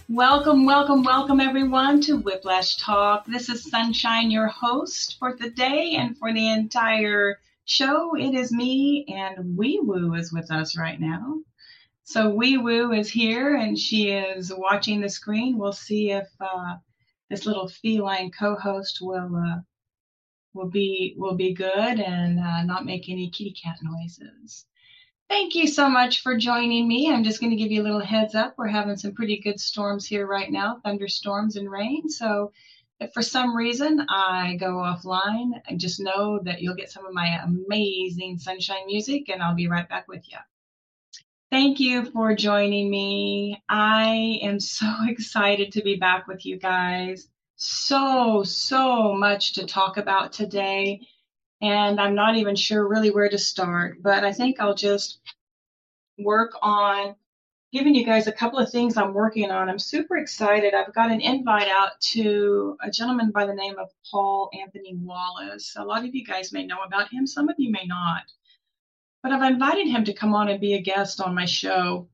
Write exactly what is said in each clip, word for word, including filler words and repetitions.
Welcome, welcome, welcome everyone to Whiplash Talk. This is Sunshine, your host for the day and for the entire show. It is me, and Wee Woo is with us right now. So Wee Woo is here and she is watching the screen. We'll see if uh, this little feline co-host will uh, will be will be good and uh, not make any kitty cat noises. Thank you so much for joining me. I'm just going to give you a little heads up. We're having some pretty good storms here right now, thunderstorms and rain. So if for some reason I go offline, just know that you'll get some of my amazing sunshine music, and I'll be right back with you. Thank you for joining me. I am so excited to be back with you guys. So, so much to talk about today. And I'm not even sure really where to start, but I think I'll just work on giving you guys a couple of things I'm working on. I'm super excited. I've got an invite out to a gentleman by the name of Paul Anthony Wallace. A lot of you guys may know about him. Some of you may not. But I've invited him to come on and be a guest on my show.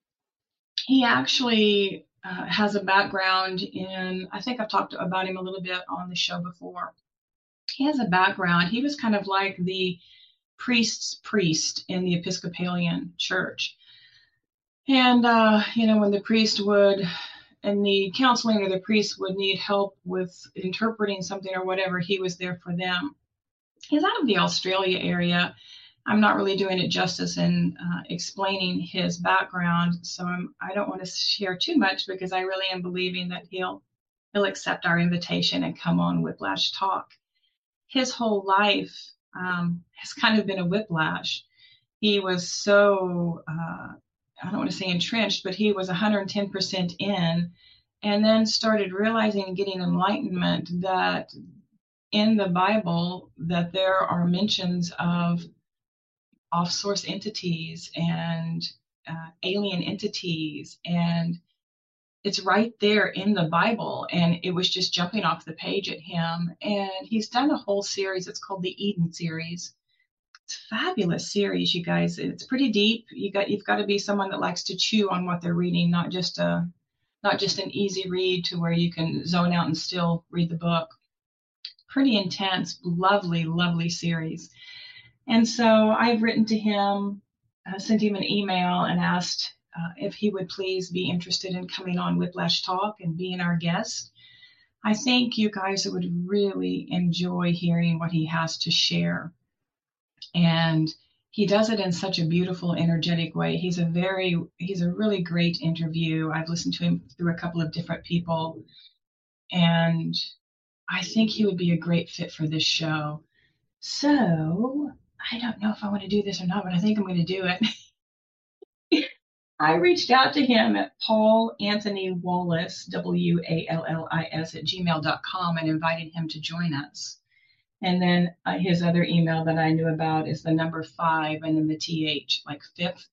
He actually uh, has a background in, I think I've talked about him a little bit on the show before. He has a background. He was kind of like the priest's priest in the Episcopalian Church. And, uh, you know, when the priest would, and the counseling or the priest would need help with interpreting something or whatever, he was there for them. He's out of the Australia area. I'm not really doing it justice in uh, explaining his background, so I'm, I don't want to share too much because I really am believing that he'll he'll accept our invitation and come on Whiplash Talk. His whole life um, has kind of been a whiplash. He was so, uh, I don't want to say entrenched, but he was one hundred ten percent in, and then started realizing and getting enlightenment that in the Bible that there are mentions of off-source entities and uh, alien entities, and it's right there in the Bible, and it was just jumping off the page at him. And he's done a whole series. It's called the Eden series. It's a fabulous series, you guys. It's pretty deep. You got you've got to be someone that likes to chew on what they're reading, not just a not just an easy read to where you can zone out and still read the book. Pretty intense, lovely, lovely series. And so I've written to him, uh, sent him an email, and asked Uh, if he would please be interested in coming on Whiplash Talk and being our guest. I think you guys would really enjoy hearing what he has to share. And he does it in such a beautiful, energetic way. He's a very, he's a really great interview. I've listened to him through a couple of different people, and I think he would be a great fit for this show. So I don't know if I want to do this or not, but I think I'm going to do it. I reached out to him at Paul Anthony Wallace, W A L L I S, at gmail dot com, and invited him to join us. And then uh, his other email that I knew about is the number five and then the T H, like fifth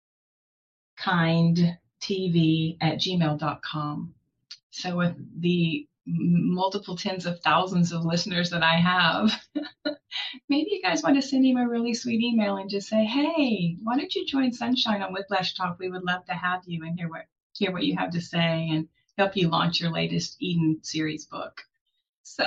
kind T V at gmail dot com. So with the multiple tens of thousands of listeners that I have, maybe you guys want to send him a really sweet email and just say, hey, why don't you join Sunshine on Whiplash Talk? We would love to have you and hear what hear what you have to say and help you launch your latest Eden series book. So,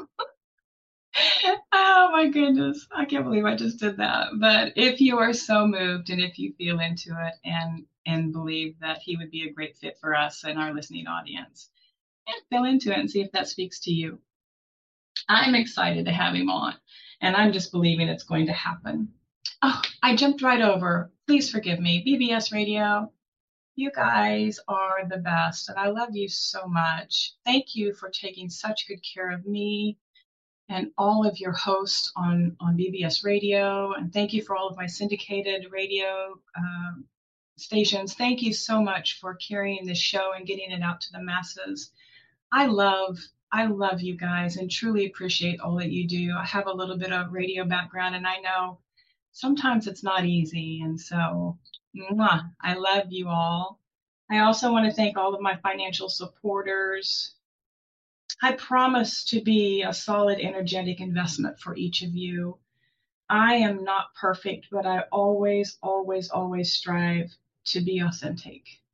oh my goodness, I can't believe I just did that. But if you are so moved and if you feel into it and and believe that he would be a great fit for us and our listening audience, and feel into it and see if that speaks to you. I'm excited to have him on, and I'm just believing it's going to happen. Oh, I jumped right over. Please forgive me. B B S Radio, you guys are the best, and I love you so much. Thank you for taking such good care of me and all of your hosts on, on B B S Radio, and thank you for all of my syndicated radio um, stations. Thank you so much for carrying this show and getting it out to the masses. I love I love you guys and truly appreciate all that you do. I have a little bit of radio background, and I know sometimes it's not easy. And so, mwah, I love you all. I also want to thank all of my financial supporters. I promise to be a solid, energetic investment for each of you. I am not perfect, but I always, always, always strive to be authentic.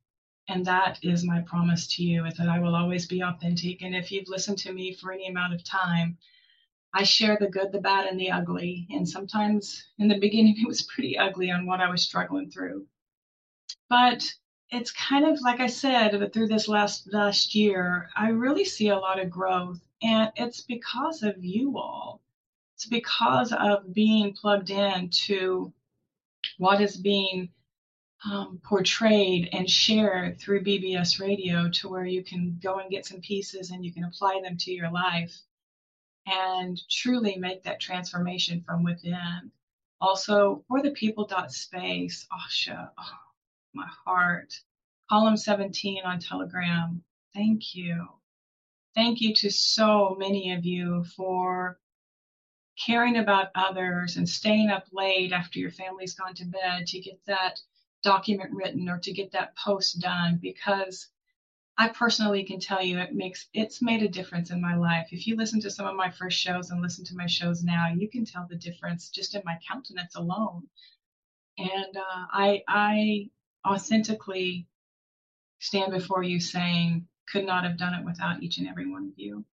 And that is my promise to you, is that I will always be authentic. And if you've listened to me for any amount of time, I share the good, the bad, and the ugly. And sometimes in the beginning, it was pretty ugly on what I was struggling through. But it's kind of like I said, through this last last year, I really see a lot of growth. And it's because of you all. It's because of being plugged in to what is being um, portrayed and shared through B B S radio, to where you can go and get some pieces and you can apply them to your life and truly make that transformation from within. Also, for the people dot space, Asha, oh, my heart. Column seventeen on Telegram. Thank you. Thank you to so many of you for caring about others and staying up late after your family's gone to bed to get that document written or to get that post done, because I personally can tell you it makes it's made a difference in my life. If you listen to some of my first shows and listen to my shows now, you can tell the difference just in my countenance alone. And uh, I I authentically stand before you saying, could not have done it without each and every one of you.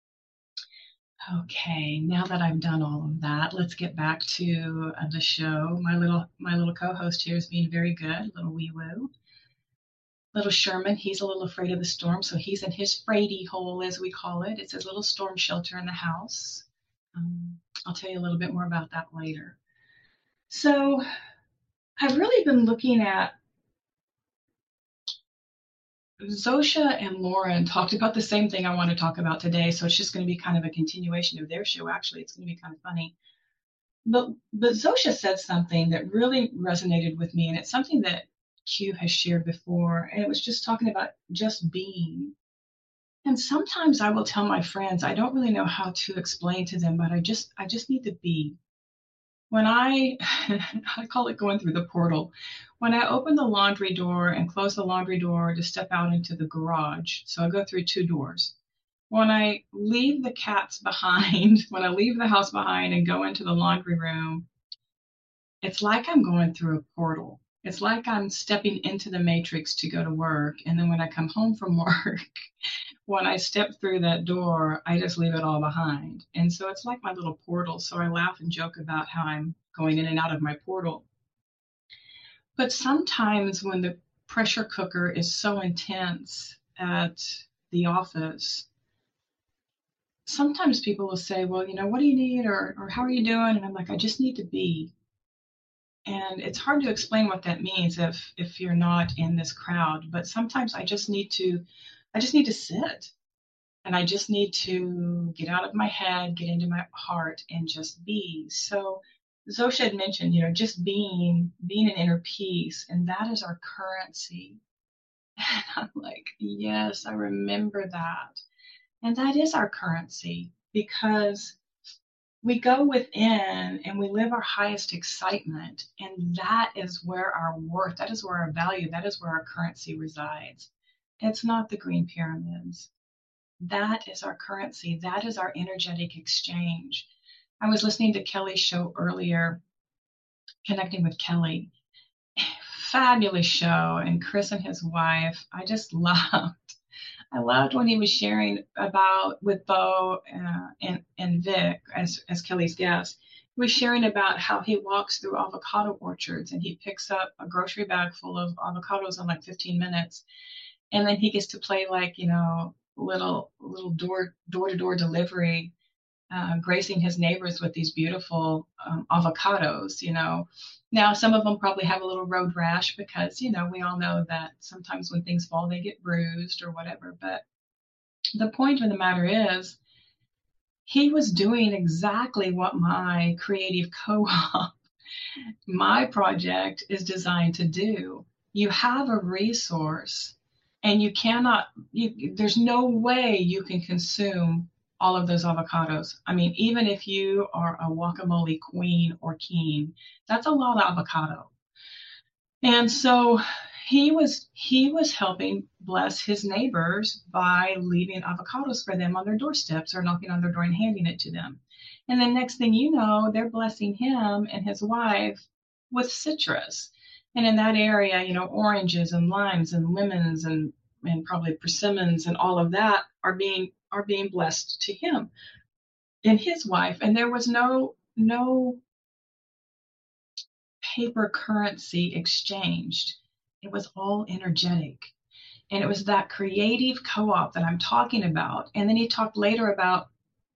Okay, now that I've done all of that, let's get back to uh, the show. My little my little co-host here is being very good, little wee woo. Little Sherman, he's a little afraid of the storm, so he's in his Frady hole, as we call it. It's his little storm shelter in the house. Um, I'll tell you a little bit more about that later. So I've really been looking at Zosha and Lauren talked about the same thing I want to talk about today, so it's just going to be kind of a continuation of their show. Actually, it's going to be kind of funny. But but Zosha said something that really resonated with me, and it's something that Q has shared before, and it was just talking about just being. And sometimes I will tell my friends, I don't really know how to explain to them, but I just I just need to be. When I I call it going through the portal. When I open the laundry door and close the laundry door to step out into the garage, so I go through two doors. When I leave the cats behind, when I leave the house behind and go into the laundry room, it's like I'm going through a portal. It's like I'm stepping into the matrix to go to work. And then when I come home from work, when I step through that door, I just leave it all behind. And so it's like my little portal. So I laugh and joke about how I'm going in and out of my portal. But sometimes when the pressure cooker is so intense at the office, sometimes people will say, well, you know, what do you need? Or, or how are you doing? And I'm like, I just need to be. And it's hard to explain what that means if if you're not in this crowd. But sometimes I just need to, I just need to sit. And I just need to get out of my head, get into my heart, and just be. So Zosha had mentioned, you know, just being, being an inner peace, and that is our currency. And I'm like, yes, I remember that. And that is our currency, because we go within and we live our highest excitement. And that is where our worth, that is where our value, that is where our currency resides. It's not the green pyramids. That is our currency. That is our energetic exchange. I was listening to Kelly's show earlier, Connecting with Kelly. Fabulous show. And Chris and his wife, I just loved. I loved when he was sharing about with Bo uh, and, and Vic as, as Kelly's guest. He was sharing about how he walks through avocado orchards and he picks up a grocery bag full of avocados in like fifteen minutes. And then he gets to play like, you know, little little door door to door delivery, uh, gracing his neighbors with these beautiful um, avocados. You know, now some of them probably have a little road rash because you know we all know that sometimes when things fall they get bruised or whatever. But the point of the matter is, he was doing exactly what my creative co-op, my project is designed to do. You have a resource. And you cannot, you, there's no way you can consume all of those avocados. I mean, even if you are a guacamole queen or king, that's a lot of avocado. And so he was he was helping bless his neighbors by leaving avocados for them on their doorsteps or knocking on their door and handing it to them. And then next thing you know, they're blessing him and his wife with citrus. And in that area, you know, oranges and limes and lemons and and probably persimmons and all of that are being are being blessed to him and his wife. And there was no no paper currency exchanged. It was all energetic. And it was that creative co-op that I'm talking about. And then he talked later about,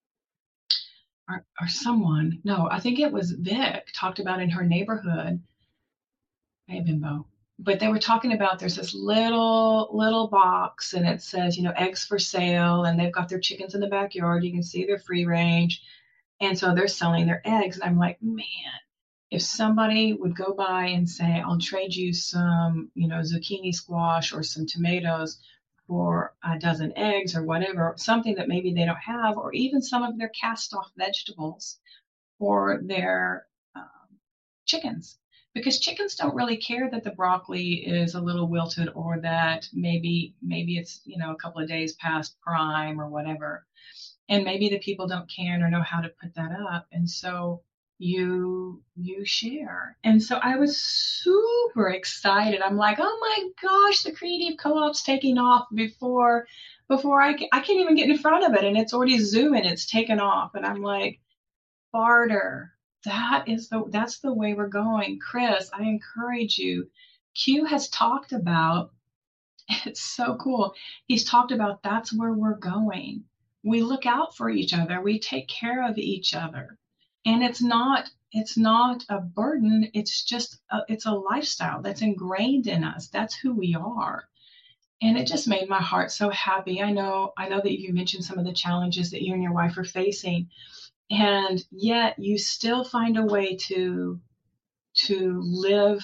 or, or someone, no, I think it was Vic, talked about in her neighborhood, hey, Bimbo, but they were talking about there's this little, little box and it says, you know, eggs for sale. And they've got their chickens in the backyard. You can see they're free range. And so they're selling their eggs. And I'm like, man, if somebody would go by and say, I'll trade you some, you know, zucchini squash or some tomatoes for a dozen eggs or whatever, something that maybe they don't have, or even some of their cast off vegetables for their um, chickens. Because chickens don't really care that the broccoli is a little wilted or that maybe maybe it's, you know, a couple of days past prime or whatever. And maybe the people don't can or know how to put that up. And so you you share. And so I was super excited. I'm like, oh my gosh, the creative co-op's taking off before before I I can't even get in front of it, and it's already zooming, it's taken off. And I'm like, barter. That is the that's the way we're going. Chris, I encourage you. Q has talked about, it's so cool. He's talked about that's where we're going. We look out for each other. We take care of each other. And it's not it's not a burden. It's just a, it's a lifestyle that's ingrained in us. That's who we are. And it just made my heart so happy. I know I know that you mentioned some of the challenges that you and your wife are facing, and yet you still find a way to to live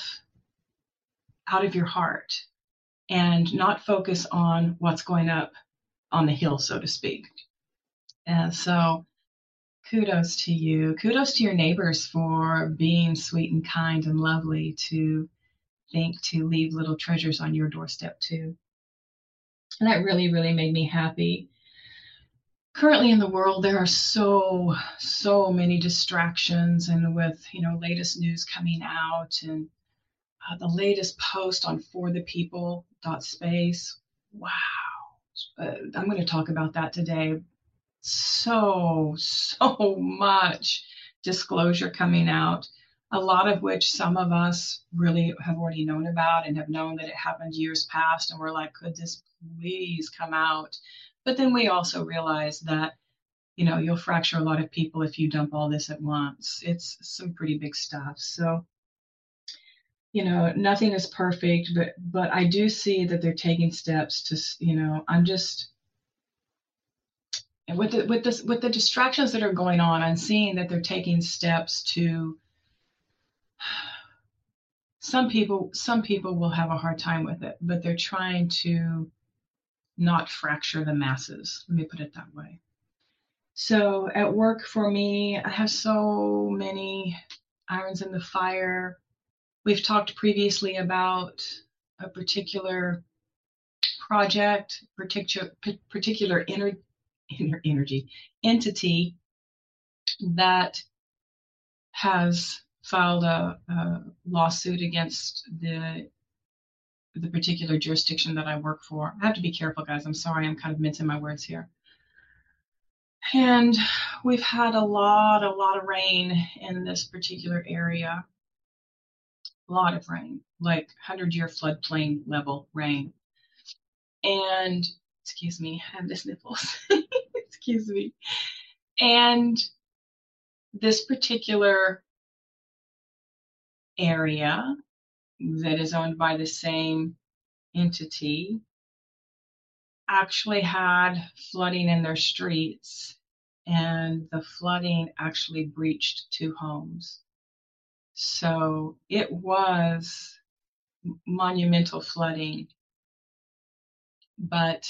out of your heart and not focus on what's going up on the hill, so to speak. And so kudos to you. Kudos to your neighbors for being sweet and kind and lovely to think to leave little treasures on your doorstep too. And that really, really made me happy. Currently in the world, there are so, so many distractions, and with, you know, latest news coming out and uh, the latest post on for the people dot space. Wow. Uh, I'm going to talk about that today. So, so much disclosure coming out, a lot of which some of us really have already known about and have known that it happened years past. And we're like, could this please come out? But then we also realize that, you know, you'll fracture a lot of people if you dump all this at once. It's some pretty big stuff. So, you know, nothing is perfect, but but I do see that they're taking steps to, you know, I'm just and with the with this with the distractions that are going on, I'm seeing that they're taking steps to some people some people will have a hard time with it, but they're trying to not fracture the masses. Let me put it that way. So at work for me, I have so many irons in the fire. We've talked previously about a particular project, particular particular ener- ener- energy entity that has filed a, a lawsuit against the the particular jurisdiction that I work for. I have to be careful, guys. I'm sorry, I'm kind of mincing my words here. And we've had a lot, a lot of rain in this particular area. A lot of rain, like hundred-year floodplain level rain. And, excuse me, I have the sniffles. Excuse me. And this particular area that is owned by the same entity actually had flooding in their streets, and the flooding actually breached two homes. So it was monumental flooding, but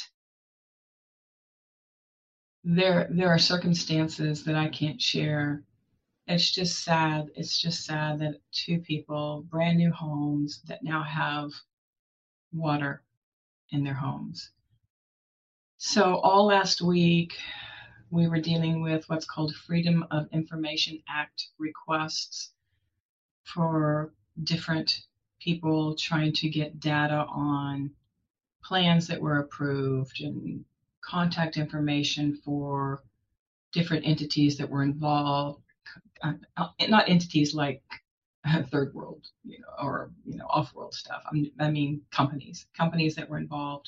there there are circumstances that I can't share. It's just sad. It's just sad that two people, brand new homes, that now have water in their homes. So all last week, we were dealing with what's called Freedom of Information Act requests for different people trying to get data on plans that were approved and contact information for different entities that were involved, uh, not entities like third world, you know, or you know, off-world stuff. I'm, I mean, companies, companies that were involved,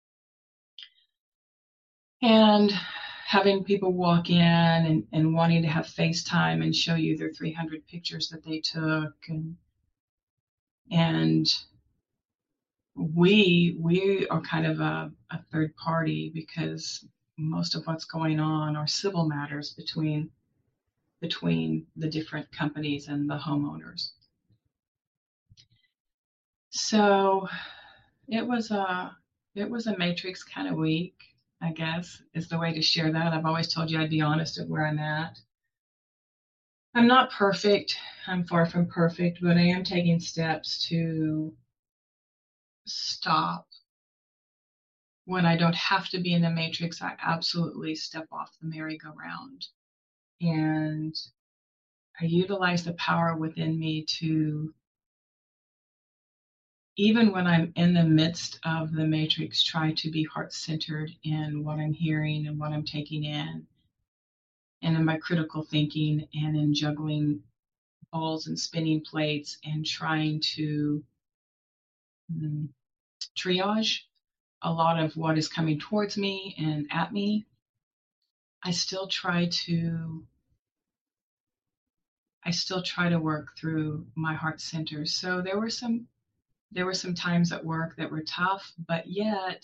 and having people walk in and, and wanting to have FaceTime and show you their three hundred pictures that they took, and and we we are kind of a, a third party because most of what's going on are civil matters between between the different companies and the homeowners. So it was a it was a matrix kind of week, I guess, is the way to share that. I've always told you I'd be honest at where I'm at. I'm not perfect. I'm far from perfect, but I am taking steps to stop. When I don't have to be in the matrix, I absolutely step off the merry-go-round. And I utilize the power within me to, even when I'm in the midst of the matrix, try to be heart-centered in what I'm hearing and what I'm taking in, and in my critical thinking, and in juggling balls and spinning plates and trying to mm, triage a lot of what is coming towards me and at me. I still try to I still try to work through my heart center. So there were some there were some times at work that were tough, but yet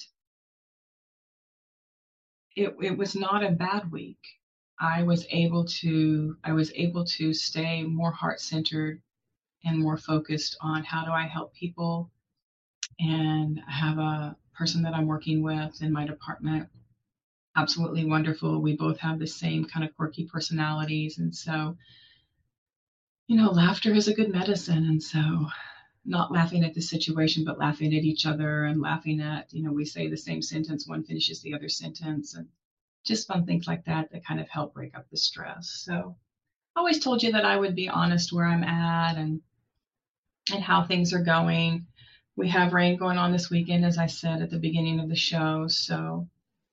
it it was not a bad week. I was able to I was able to stay more heart centered and more focused on how do I help people. And I have a person that I'm working with in my department, absolutely wonderful. We both have the same kind of quirky personalities, and so you know, laughter is a good medicine. And so not laughing at the situation, but laughing at each other, and laughing at, you know, we say the same sentence, one finishes the other sentence, and just fun things like that that kind of help break up the stress. So I always told you that I would be honest where I'm at and and how things are going. We have rain going on this weekend, as I said at the beginning of the show. So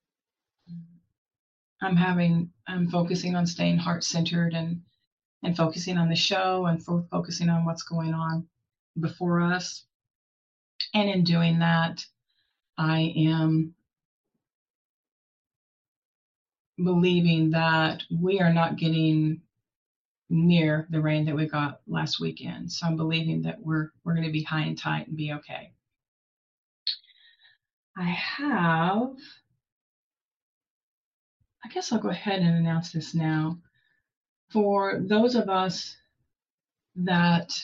I'm having, I'm focusing on staying heart centered and, and focusing on the show and fo- focusing on what's going on before us. And in doing that, I am believing that we are not getting near the rain that we got last weekend. So I'm believing that we're we're going to be high and tight and be okay. I have, I guess I'll go ahead and announce this now. For those of us that,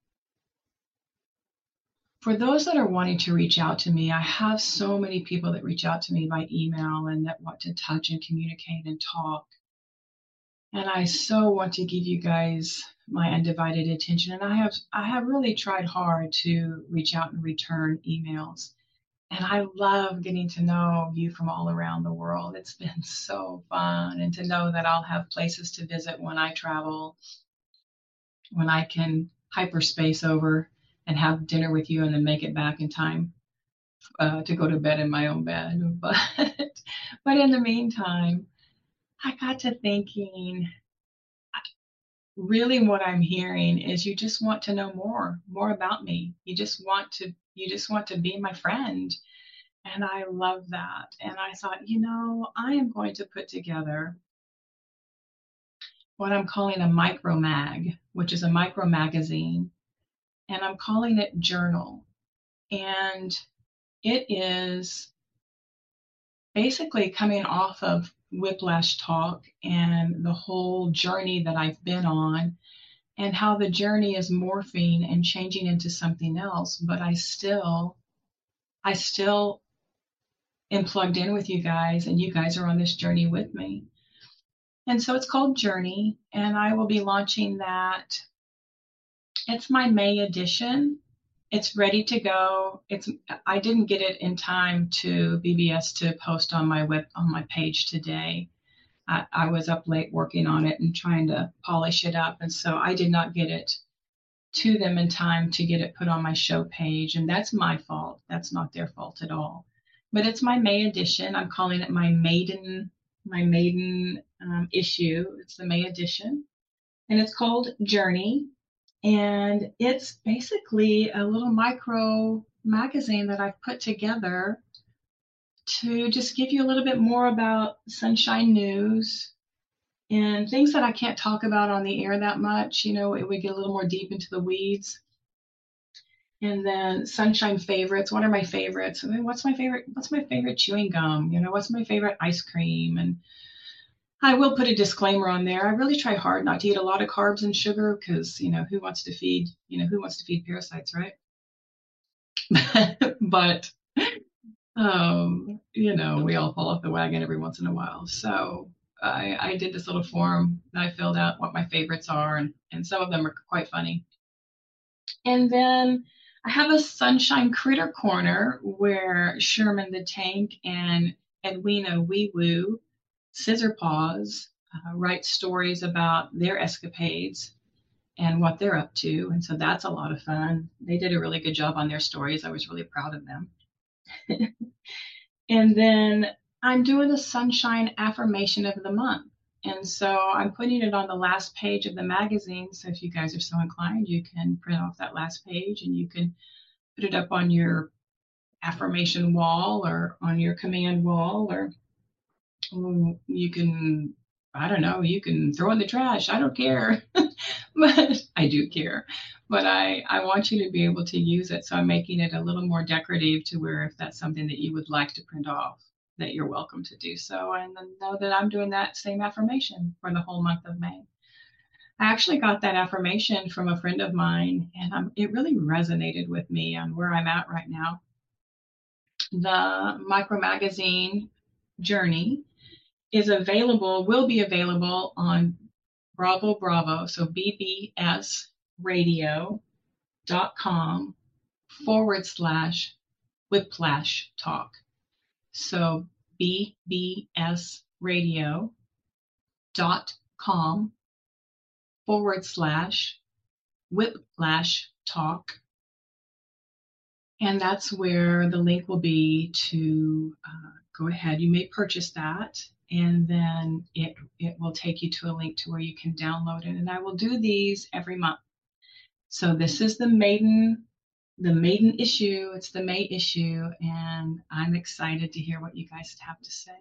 for those that are wanting to reach out to me, I have so many people that reach out to me by email and that want to touch and communicate and talk. And I so want to give you guys my undivided attention. And I have I have really tried hard to reach out and return emails. And I love getting to know you from all around the world. It's been so fun. And to know that I'll have places to visit when I travel, when I can hyperspace over and have dinner with you and then make it back in time uh, to go to bed in my own bed. But, but in the meantime, I got to thinking, really what I'm hearing is you just want to know more, more about me. You just want to, you just want to be my friend. And I love that. And I thought, you know, I am going to put together what I'm calling a micro mag, which is a micro magazine. And I'm calling it Journal. And it is basically coming off of Whiplash Talk and the whole journey that I've been on, and how the journey is morphing and changing into something else, but I still, I still am plugged in with you guys, and you guys are on this journey with me. And so it's called Journey, and I will be launching that. It's my May edition. It's ready to go. It's I didn't get it in time to B B S to post on my web on my page today. I, I was up late working on it and trying to polish it up, and so I did not get it to them in time to get it put on my show page. And that's my fault. That's not their fault at all. But it's my May edition. I'm calling it my maiden, my maiden um, issue. It's the May edition. And it's called Journey. And it's basically a little micro magazine that I've put together to just give you a little bit more about Sunshine News and things that I can't talk about on the air that much. You know, it would get a little more deep into the weeds. And then Sunshine favorites. What are my favorites? I mean, what's my favorite? What's my favorite chewing gum? You know, what's my favorite ice cream? And I will put a disclaimer on there. I really try hard not to eat a lot of carbs and sugar because, you know, who wants to feed, you know, who wants to feed parasites, right? But, um, you know, we all fall off the wagon every once in a while. So I, I did this little form that I filled out what my favorites are, and, and some of them are quite funny. And then I have a Sunshine Critter Corner where Sherman the Tank and Edwina Wee Woo Scissor Paws uh, write stories about their escapades and what they're up to. And so that's a lot of fun. They did a really good job on their stories. I was really proud of them. And then I'm doing a Sunshine Affirmation of the Month. And so I'm putting it on the last page of the magazine. So if you guys are so inclined, you can print off that last page and you can put it up on your affirmation wall or on your command wall, or you can, I don't know, you can throw in the trash. I don't care. But I do care. But I, I want you to be able to use it. So I'm making it a little more decorative to where if that's something that you would like to print off, that you're welcome to do so. And then know that I'm doing that same affirmation for the whole month of May. I actually got that affirmation from a friend of mine, and I'm, it really resonated with me on where I'm at right now. The micro magazine Journey is available, will be available on Bravo Bravo, so b b s radio dot com forward slash whiplash talk. So b b s radio dot com forward slash whiplash talk. And that's where the link will be to uh, go ahead. You may purchase that, and then it it will take you to a link to where you can download it. And I will do these every month. So this is the maiden the maiden issue. It's the May issue, and I'm excited to hear what you guys have to say.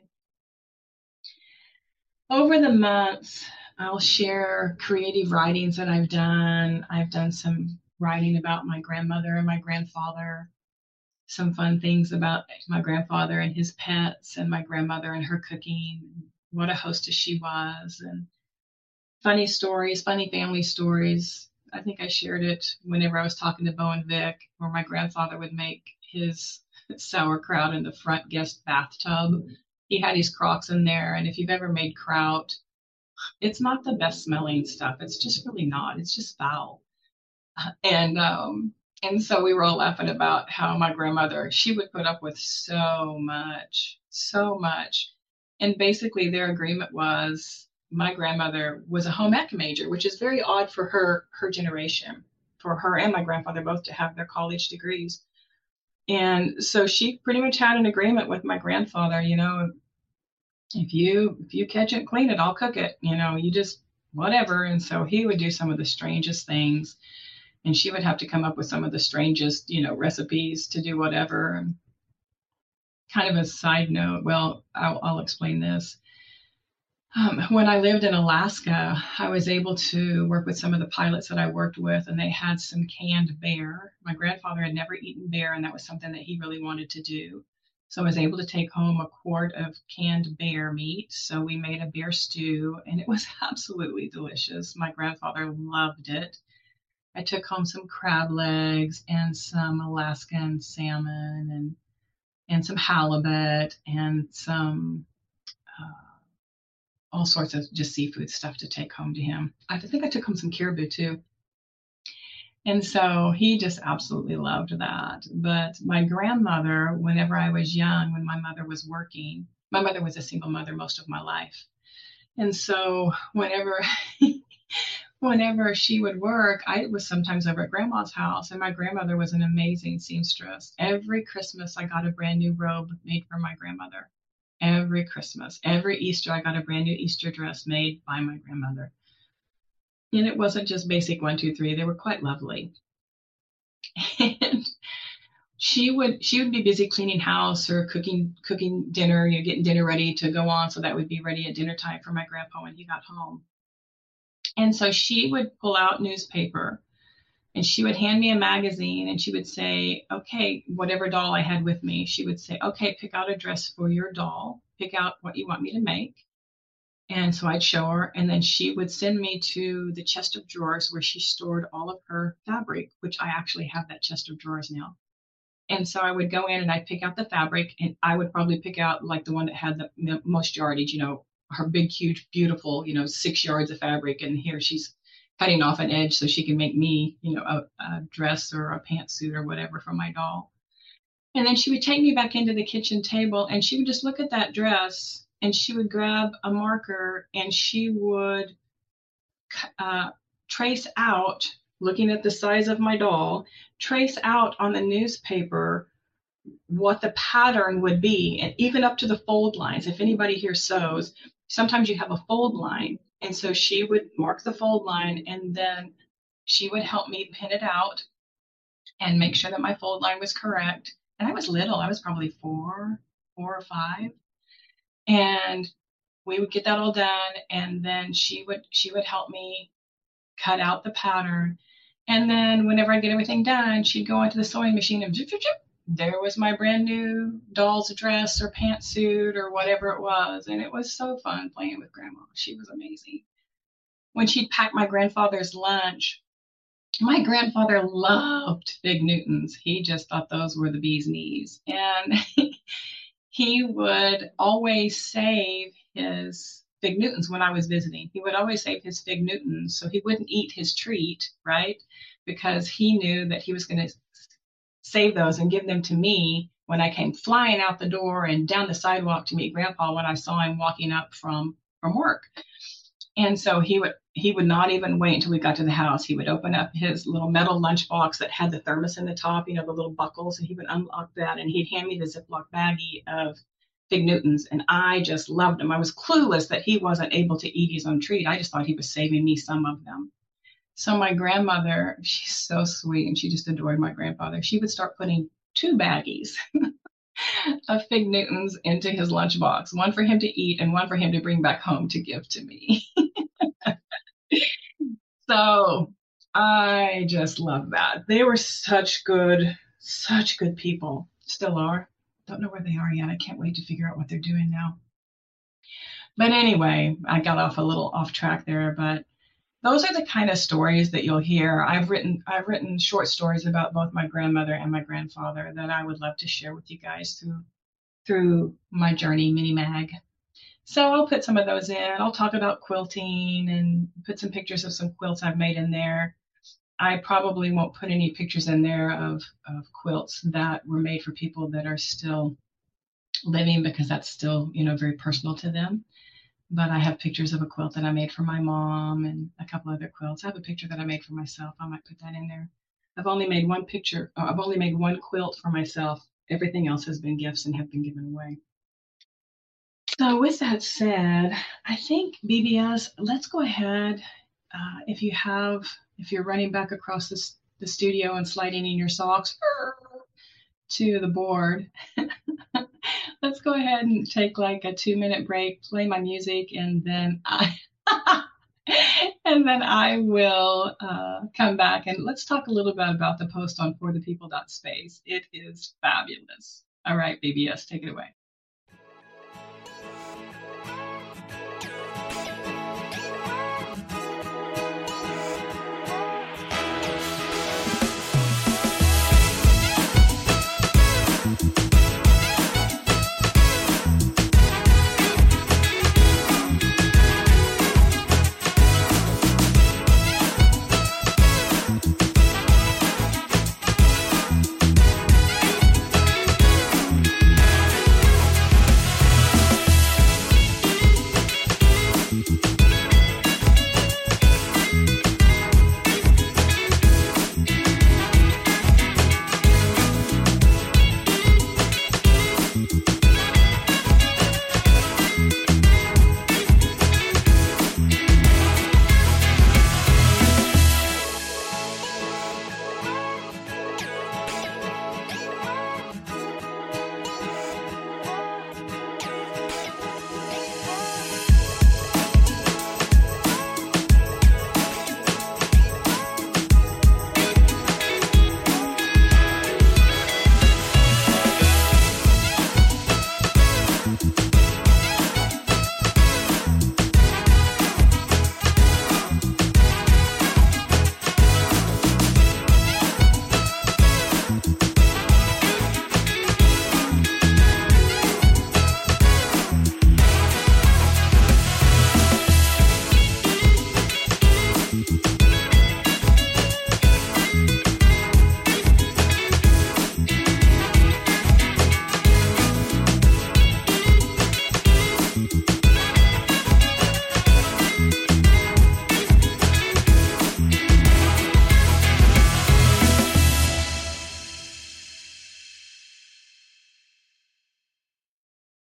Over the months, I'll share creative writings that I've done. I've done some writing about my grandmother and my grandfather, some fun things about my grandfather and his pets, and my grandmother and her cooking, what a hostess she was, and funny stories, funny family stories. I think I shared it whenever I was talking to Bo and Vic, where my grandfather would make his sauerkraut in the front guest bathtub. He had his Crocs in there, and if you've ever made kraut, it's not the best smelling stuff. It's just really not. It's just foul. And um, and so we were all laughing about how my grandmother, she would put up with so much, so much. And basically their agreement was my grandmother was a home ec major, which is very odd for her, her generation, for her and my grandfather both to have their college degrees. And so she pretty much had an agreement with my grandfather, you know, if you if you catch it, clean it, I'll cook it, you know, you just whatever. And so he would do some of the strangest things, and she would have to come up with some of the strangest, you know, recipes to do whatever. And kind of a side note, well, I'll, I'll explain this. Um, when I lived in Alaska, I was able to work with some of the pilots that I worked with, and they had some canned bear. My grandfather had never eaten bear, and that was something that he really wanted to do. So I was able to take home a quart of canned bear meat. So we made a bear stew, and it was absolutely delicious. My grandfather loved it. I took home some crab legs and some Alaskan salmon and and some halibut and some uh, all sorts of just seafood stuff to take home to him. I think I took home some caribou too. And so he just absolutely loved that. But my grandmother, whenever I was young, when my mother was working, my mother was a single mother most of my life. And so whenever whenever she would work, I was sometimes over at grandma's house, and my grandmother was an amazing seamstress. Every Christmas, I got a brand new robe made for my grandmother. Every Christmas, every Easter, I got a brand new Easter dress made by my grandmother. And it wasn't just basic one, two, three. They were quite lovely. And she would she would be busy cleaning house or cooking cooking dinner, you know, getting dinner ready to go on so that would be ready at dinner time for my grandpa when he got home. And so she would pull out newspaper and she would hand me a magazine and she would say, okay, whatever doll I had with me, she would say, okay, pick out a dress for your doll, pick out what you want me to make. And so I'd show her, and then she would send me to the chest of drawers where she stored all of her fabric, which I actually have that chest of drawers now. And so I would go in and I'd pick out the fabric, and I would probably pick out like the one that had the most yardage, you know, her big, huge, beautiful, you know, six yards of fabric. And here she's cutting off an edge so she can make me, you know, a, a dress or a pantsuit or whatever for my doll. And then she would take me back into the kitchen table and she would just look at that dress and she would grab a marker and she would uh, trace out, looking at the size of my doll, trace out on the newspaper what the pattern would be, and even up to the fold lines. If anybody here sews, sometimes you have a fold line. And so she would mark the fold line and then she would help me pin it out and make sure that my fold line was correct. And I was little, I was probably four, four or five. And we would get that all done. And then she would, she would help me cut out the pattern. And then whenever I get everything done, she'd go into the sewing machine and zip, zip, zip. There was my brand new doll's dress or pantsuit or whatever it was. And it was so fun playing with Grandma. She was amazing. When she'd pack my grandfather's lunch, my grandfather loved Fig Newtons. He just thought those were the bee's knees. And he would always save his Fig Newtons when I was visiting. He would always save his Fig Newtons so he wouldn't eat his treat, right? Because he knew that he was going to save those and give them to me when I came flying out the door and down the sidewalk to meet Grandpa when I saw him walking up from, from work. And so he would he would not even wait until we got to the house. He would open up his little metal lunchbox that had the thermos in the top, you know, the little buckles, and he would unlock that and he'd hand me the Ziploc baggie of Fig Newtons. And I just loved them. I was clueless that he wasn't able to eat his own treat. I just thought he was saving me some of them. So my grandmother, she's so sweet and she just adored my grandfather. She would start putting two baggies of Fig Newtons into his lunchbox, one for him to eat and one for him to bring back home to give to me. So I just love that. They were such good, such good people. Still are. Don't know where they are yet. I can't wait to figure out what they're doing now. But anyway, I got off a little off track there, but those are the kind of stories that you'll hear. I've written I've written short stories about both my grandmother and my grandfather that I would love to share with you guys through through my journey mini mag. So I'll put some of those in. I'll talk about quilting and put some pictures of some quilts I've made in there. I probably won't put any pictures in there of, of quilts that were made for people that are still living because that's still, you know, very personal to them. But I have pictures of a quilt that I made for my mom and a couple other quilts. I have a picture that I made for myself. I might put that in there. I've only made one picture. I've only made one quilt for myself. Everything else has been gifts and have been given away. So with that said, I think B B S, let's go ahead. Uh, if you have, if you're running back across this, the studio and sliding in your socks to the board, let's go ahead and take like a two minute break, play my music, and then I, and then I will uh, come back and let's talk a little bit about the post on for the people dot space. It is fabulous. All right, B B S, take it away.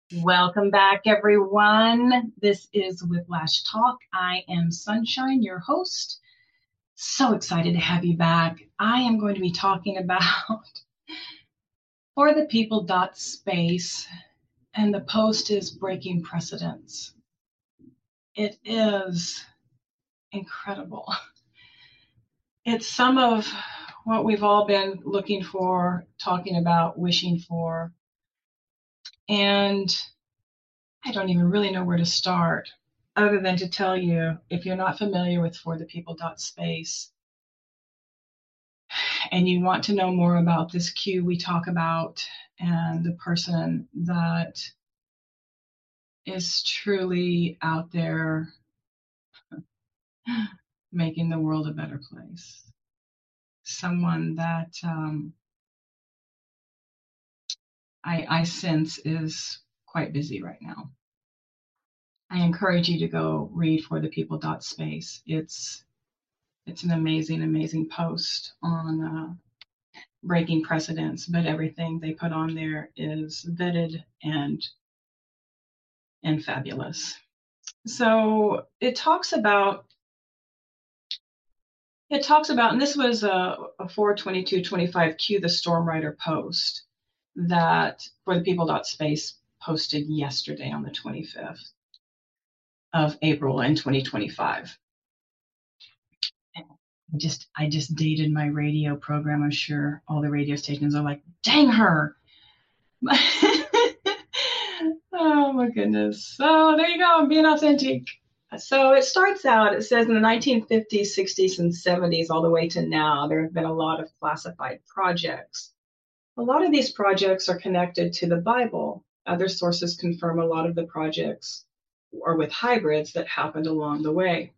Welcome back, everyone. This is Whiplash Talk. I am Sunshine, your host. So excited to have you back. I am going to be talking about For the People dot space, and the post is Breaking Precedents. It is incredible. It's some of what we've all been looking for, talking about, wishing for. And I don't even really know where to start, other than to tell you, if you're not familiar with For the People dot space and you want to know more about this Q we talk about and the person that is truly out there making the world a better place, someone that um, I, I sense is quite busy right now. I encourage you to go read For the People dot space. It's it's an amazing, amazing post on uh, breaking precedents, but everything they put on there is vetted and and fabulous. So it talks about it talks about, and this was a, a four twenty-two twenty-five Q, the Stormwriter post that For the People dot space posted yesterday on the twenty-fifth of April in twenty twenty-five. I just I just dated my radio program. I'm sure all the radio stations are like, dang her. Oh my goodness. So there you go. I'm being authentic. So it starts out, it says in the nineteen fifties, sixties, and seventies, all the way to now, there have been a lot of classified projects. A lot of these projects are connected to the Bible. Other sources confirm a lot of the projects are with hybrids that happened along the way.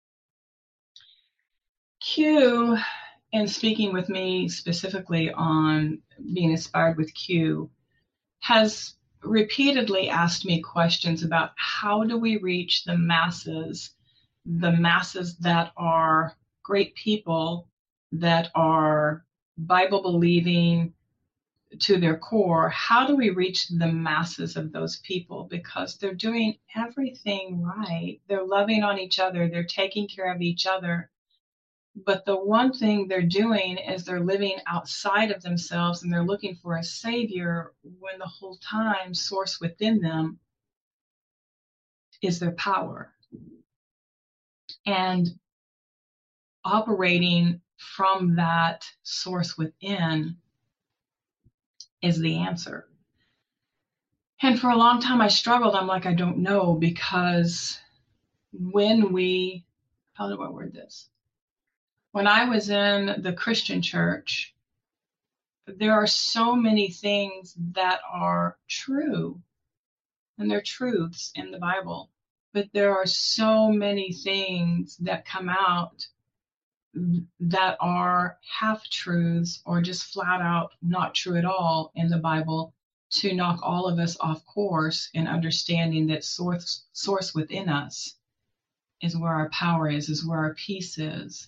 Q, and speaking with me specifically on being inspired with Q, has repeatedly asked me questions about how do we reach the masses, the masses that are great people, that are Bible believing to their core. How do we reach the masses of those people? Because they're doing everything right. They're loving on each other. They're taking care of each other. But the one thing they're doing is they're living outside of themselves and they're looking for a savior when the whole time source within them is their power. And operating from that source within is the answer. And for a long time I struggled. I'm like, I don't know, because when we, how do I word this? When I was in the Christian church, there are so many things that are true, and they're truths in the Bible, but there are so many things that come out that are half truths or just flat out not true at all in the Bible, to knock all of us off course in understanding that source source within us is where our power is, is where our peace is.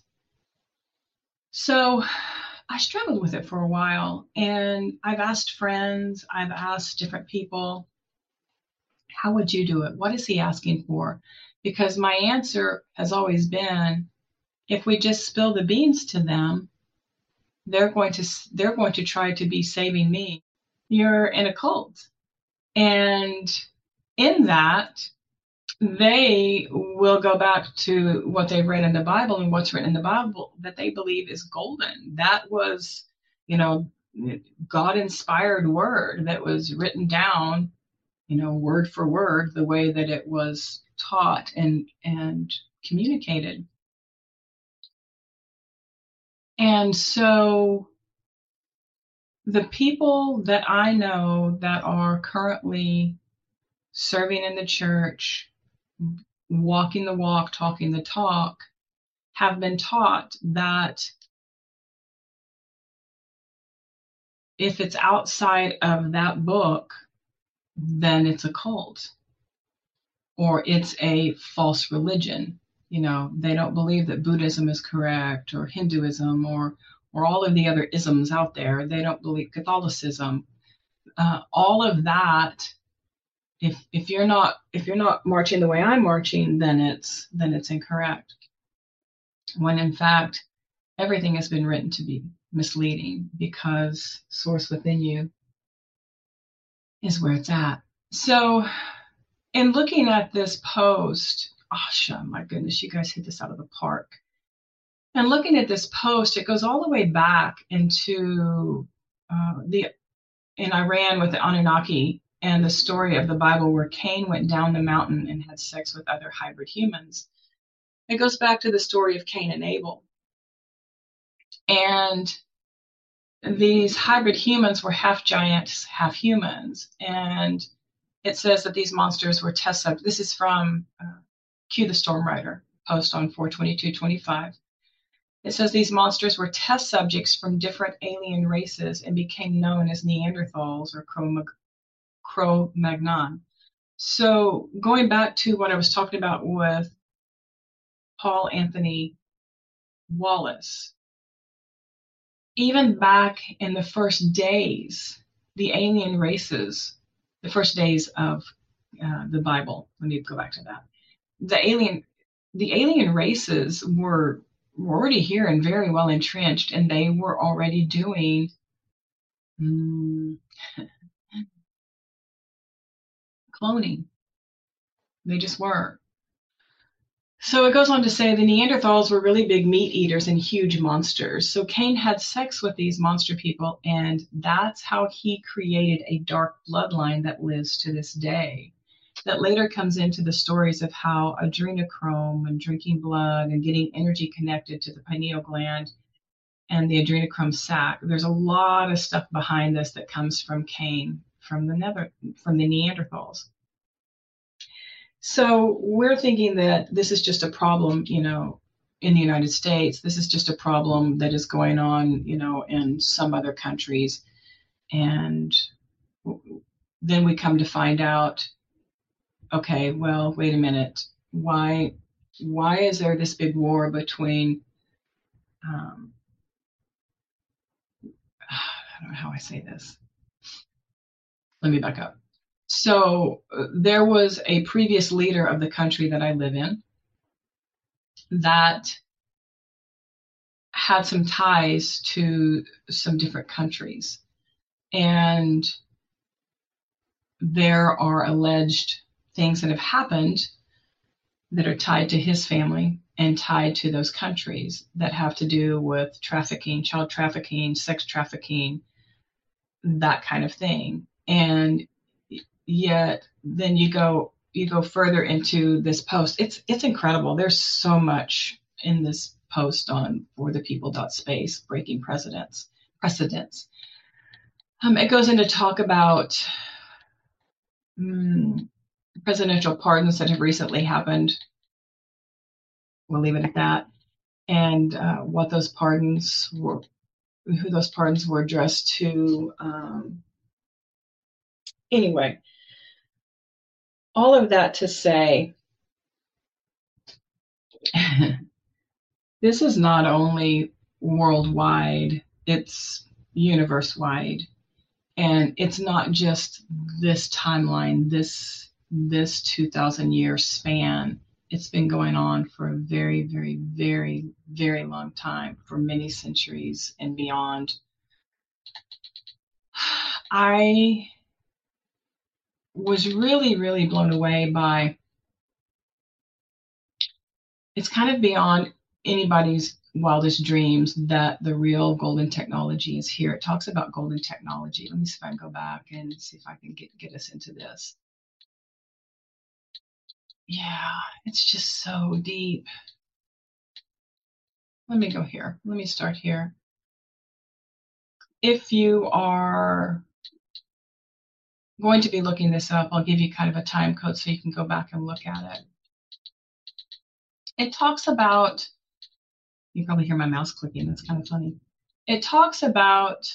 So I struggled with it for a while, and I've asked friends, I've asked different people, how would you do it? What is he asking for? Because my answer has always been, if we just spill the beans to them, they're going to they're going to try to be saving me. You're in a cult. And in that, they will go back to what they've read in the Bible, and what's written in the Bible that they believe is golden. That was, you know, God-inspired word that was written down, you know, word for word, the way that it was taught and, and communicated. And so the people that I know that are currently serving in the church, walking the walk, talking the talk, have been taught that if it's outside of that book, then it's a cult or it's a false religion. You know, they don't believe that Buddhism is correct, or Hinduism, or or all of the other isms out there. They don't believe Catholicism. Uh, all of that if if you're not if you're not marching the way I'm marching, then it's then it's incorrect. When in fact, everything has been written to be misleading, because source within you is where it's at. So in looking at this post, oh my goodness, you guys hit this out of the park. And looking at this post, it goes all the way back into uh, the in Iran with the Anunnaki and the story of the Bible where Cain went down the mountain and had sex with other hybrid humans. It goes back to the story of Cain and Abel. And these hybrid humans were half giants, half humans. And it says that these monsters were test subjects. This is from uh, Q the Storm Rider post on four twenty-two twenty-five. It says these monsters were test subjects from different alien races and became known as Neanderthals or Cro-Magnon. So going back to what I was talking about with Paul Anthony Wallace, even back in the first days, the alien races, the first days of uh, the Bible, let me go back to that. The alien, the alien races were were already here and very well entrenched, and they were already doing mm, cloning. They just were. So it goes on to say the Neanderthals were really big meat eaters and huge monsters. So Cain had sex with these monster people, and that's how he created a dark bloodline that lives to this day. That later comes into the stories of how adrenochrome and drinking blood and getting energy connected to the pineal gland and the adrenochrome sac. There's a lot of stuff behind this that comes from Cain, from the nether, from the Neanderthals. So we're thinking that this is just a problem, you know, in the United States. This is just a problem that is going on, you know, in some other countries. And then we come to find out, okay, well, wait a minute. Why, why is there this big war between, um, I don't know how I say this. Let me back up. So uh, there was a previous leader of the country that I live in that had some ties to some different countries. And there are alleged things that have happened that are tied to his family and tied to those countries that have to do with trafficking, child trafficking, sex trafficking, that kind of thing. And yet then you go you go further into this post. It's it's incredible. There's so much in this post on for the people.space, breaking precedents. Precedents. Um, it goes into talk about um, presidential pardons that have recently happened. We'll leave it at that. And uh, what those pardons were, who those pardons were addressed to. Um, anyway, all of that to say, this is not only worldwide, it's universe-wide. And it's not just this timeline, this this two thousand year span. It's been going on for a very, very, very, very long time, for many centuries and beyond. I was really, really blown away by, it's kind of beyond anybody's wildest dreams that the real golden technology is here. It talks about golden technology. Let me see if I can go back and see if I can get, get us into this. Yeah, it's just so deep. Let me go here. Let me start here. If you are going to be looking this up, I'll give you kind of a time code so you can go back and look at it. It talks about, you probably hear my mouse clicking, that's kind of funny. It talks about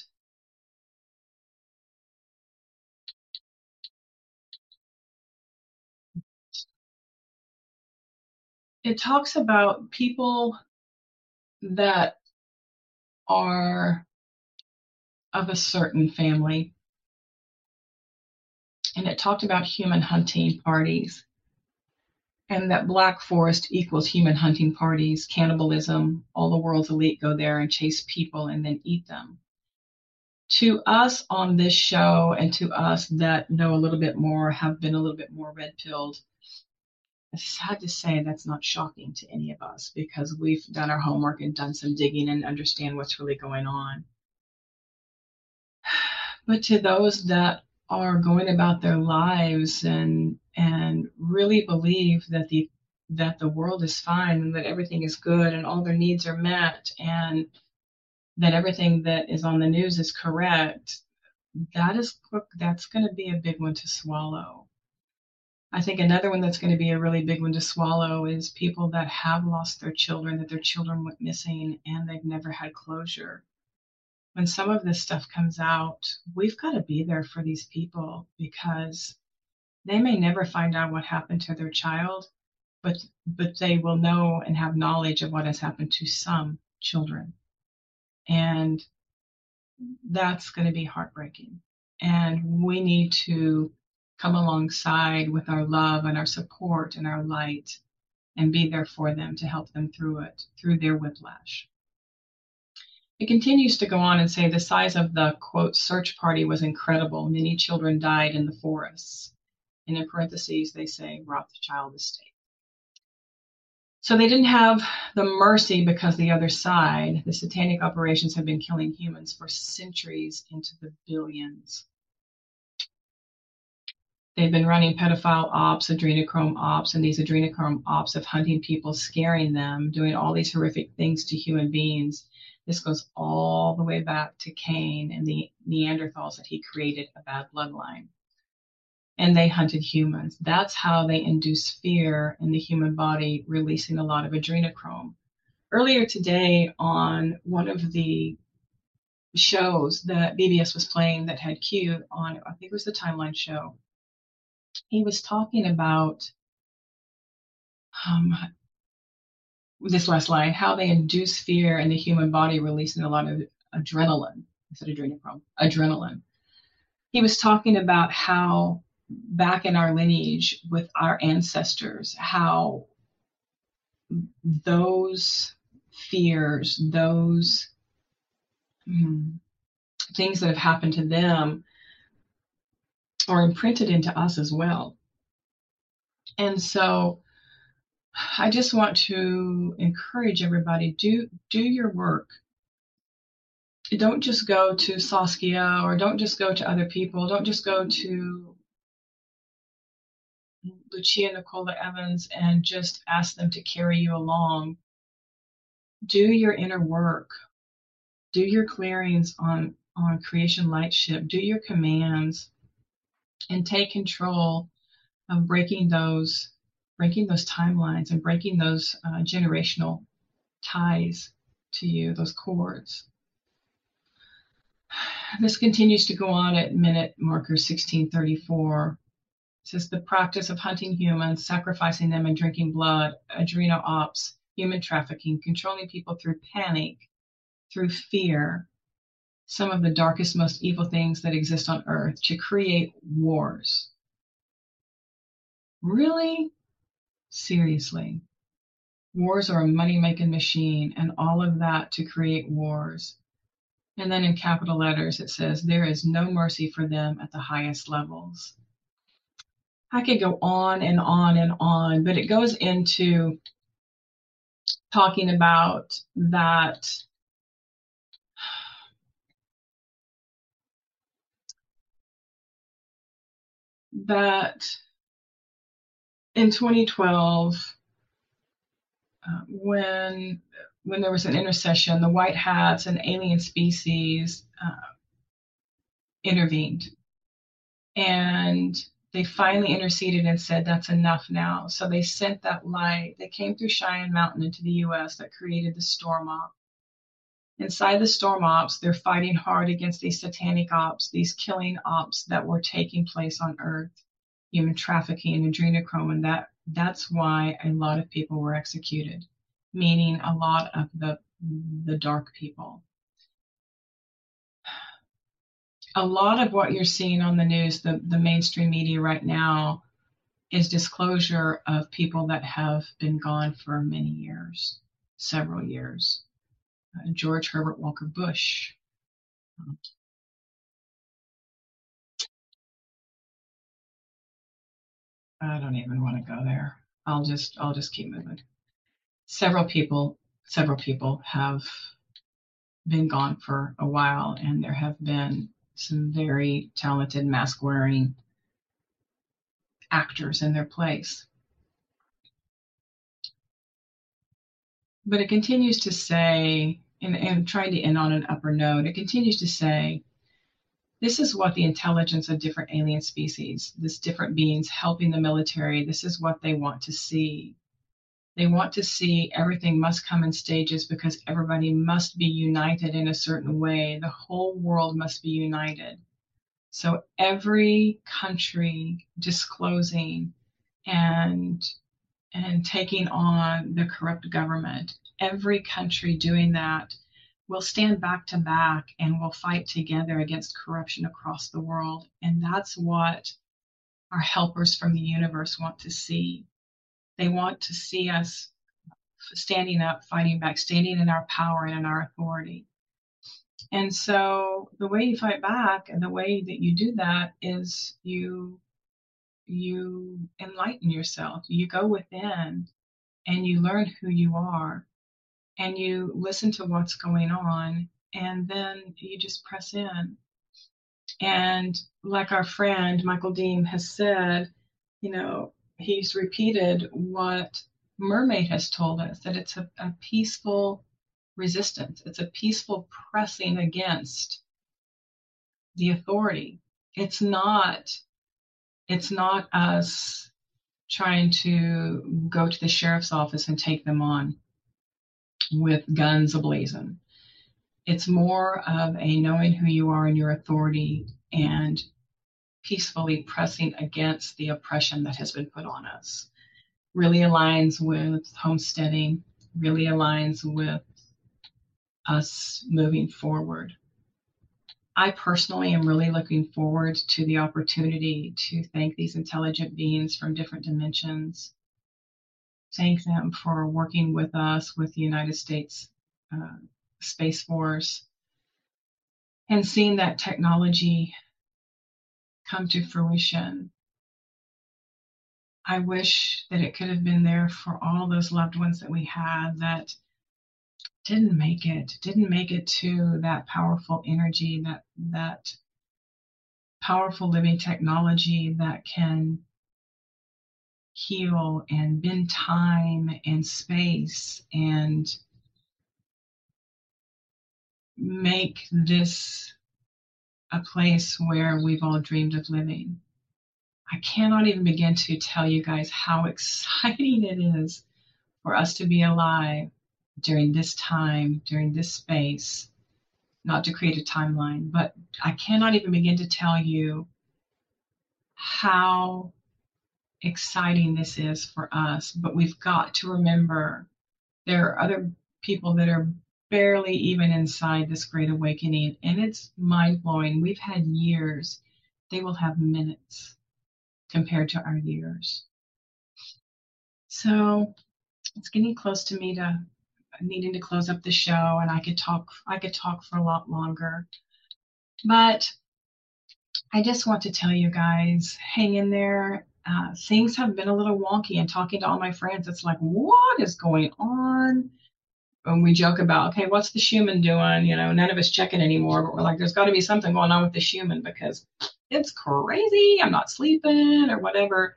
it talks about people that are of a certain family, and it talked about human hunting parties, and that Black Forest equals human hunting parties, cannibalism, all the world's elite go there and chase people and then eat them. To us on this show, and to us that know a little bit more, have been a little bit more red-pilled, it's sad to say that's not shocking to any of us, because we've done our homework and done some digging and understand what's really going on. But to those that are going about their lives and and really believe that the that the world is fine and that everything is good and all their needs are met and that everything that is on the news is correct, that is that's going to be a big one to swallow. I think another one that's going to be a really big one to swallow is people that have lost their children, that their children went missing and they've never had closure. When some of this stuff comes out, we've got to be there for these people, because they may never find out what happened to their child, but but they will know and have knowledge of what has happened to some children. And that's going to be heartbreaking. And we need to come alongside with our love and our support and our light and be there for them to help them through it, through their whiplash. It continues to go on and say the size of the, quote, search party was incredible. Many children died in the forests. And in parentheses, they say Rothschild estate. So they didn't have the mercy because the other side, the satanic operations, have been killing humans for centuries into the billions. They've been running pedophile ops, adrenochrome ops, and these adrenochrome ops of hunting people, scaring them, doing all these horrific things to human beings. This goes all the way back to Cain and the Neanderthals, that he created a bad bloodline. And they hunted humans. That's how they induce fear in the human body, releasing a lot of adrenochrome. Earlier today on one of the shows that B B S was playing that had Q on, I think it was the Timeline show, he was talking about um, this last line, how they induce fear in the human body, releasing a lot of adrenaline, instead of adrenochrome, adrenaline. He was talking about how back in our lineage with our ancestors, how those fears, those mm, things that have happened to them are imprinted into us as well. And so I just want to encourage everybody, do do your work. Don't just go to Saskia, or don't just go to other people. Don't just go to Lucia Nicola Evans and just ask them to carry you along. Do your inner work. Do your clearings on, on Creation Lightship. Do your commands and take control of breaking those breaking those timelines and breaking those uh, generational ties to you, those cords. This continues to go on at minute marker sixteen thirty-four. It says the practice of hunting humans, sacrificing them and drinking blood, adreno ops, human trafficking, controlling people through panic, through fear, some of the darkest, most evil things that exist on earth, to create wars. Really? Seriously. Wars are a money-making machine, and all of that to create wars. And then in capital letters, it says, there is no mercy for them at the highest levels. I could go on and on and on, but it goes into talking about that that in twenty twelve, uh, when when there was an intercession, the white hats and alien species uh, intervened, and they finally interceded and said, that's enough now. So they sent that light. They came through Cheyenne Mountain into the U S that created the storm op. Inside the storm ops, they're fighting hard against these satanic ops, these killing ops that were taking place on Earth, human trafficking and adrenochrome, and that that's why a lot of people were executed, meaning a lot of the the dark people. a lot of what you're seeing on the news, the, the mainstream media right now, is disclosure of people that have been gone for many years, several years. Uh, George Herbert Walker Bush. I don't even want to go there. I'll just I'll just keep moving. Several people, several people have been gone for a while, and there have been some very talented mask-wearing actors in their place. But it continues to say, and, and trying to end on an upper note, it continues to say, this is what the intelligence of different alien species, this different beings helping the military, this is what they want to see. They want to see everything must come in stages because everybody must be united in a certain way. The whole world must be united. So every country disclosing and and taking on the corrupt government, every country doing that will stand back to back and will fight together against corruption across the world. And that's what our helpers from the universe want to see. They want to see us standing up, fighting back, standing in our power and in our authority. And so the way you fight back and the way that you do that is you you enlighten yourself. You go within and you learn who you are and you listen to what's going on, and then you just press in. And like our friend Michael Dean has said, you know, he's repeated what Mermaid has told us, that it's a, a peaceful resistance. It's a peaceful pressing against the authority. It's not, it's not us trying to go to the sheriff's office and take them on with guns ablazing. It's more of a knowing who you are and your authority and peacefully pressing against the oppression that has been put on us. Really aligns with homesteading, really aligns with us moving forward. I personally am really looking forward to the opportunity to thank these intelligent beings from different dimensions. Thank them for working with us, with the United States uh, Space Force, and seeing that technology come to fruition. I wish that it could have been there for all those loved ones that we had that didn't make it, didn't make it to that powerful energy, that that powerful living technology that can heal and bend time and space and make this a place where we've all dreamed of living. I cannot even begin to tell you guys how exciting it is for us to be alive during this time, during this space, not to create a timeline, but I cannot even begin to tell you how exciting this is for us. But we've got to remember there are other people that are barely even inside this great awakening, and it's mind-blowing. We've had years. They will have minutes compared to our years. So it's getting close to me to needing to close up the show, and I could talk I could talk for a lot longer. But I just want to tell you guys, hang in there. Uh, things have been a little wonky, and talking to all my friends, it's like, what is going on? And we joke about, okay, what's the Schumann doing? You know, none of us check it anymore, but we're like, there's got to be something going on with the Schumann because it's crazy. I'm not sleeping or whatever.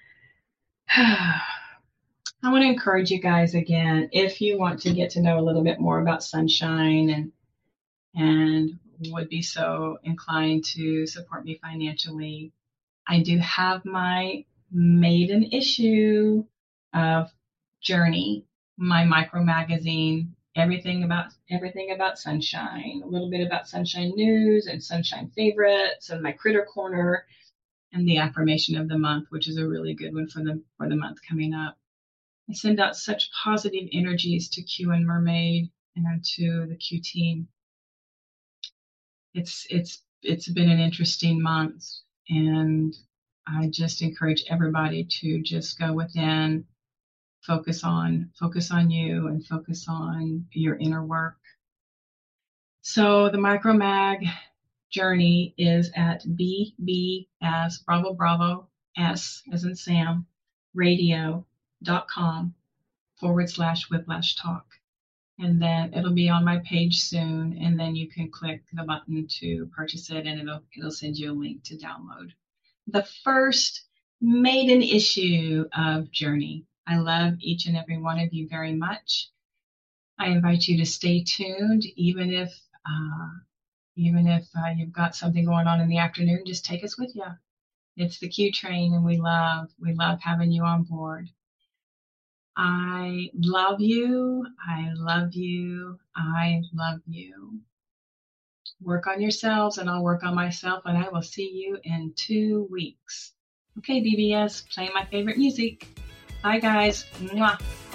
I want to encourage you guys again, if you want to get to know a little bit more about Sunshine and and would be so inclined to support me financially, I do have my maiden issue of Journey, my micro magazine, everything about everything about Sunshine, a little bit about Sunshine news and Sunshine favorites and my critter corner and the affirmation of the month, which is a really good one for the for the month coming up. I send out such positive energies to Q and Mermaid and to the Q team. It's it's it's been an interesting month, and I just encourage everybody to just go within, focus on focus on you, and focus on your inner work. So the Micro Mag journey is at B B as Bravo Bravo S as in Sam radio.com forward slash whiplash talk. And then it'll be on my page soon, and then you can click the button to purchase it, and it'll it'll send you a link to download the first maiden issue of Journey. I love each and every one of you very much. I invite you to stay tuned, even if uh, even if uh, you've got something going on in the afternoon. Just take us with you. It's the Q Train, and we love we love having you on board. I love you. I love you. I love you. Work on yourselves, and I'll work on myself, and I will see you in two weeks. Okay, B B S, playing my favorite music. Bye, guys. Mwah.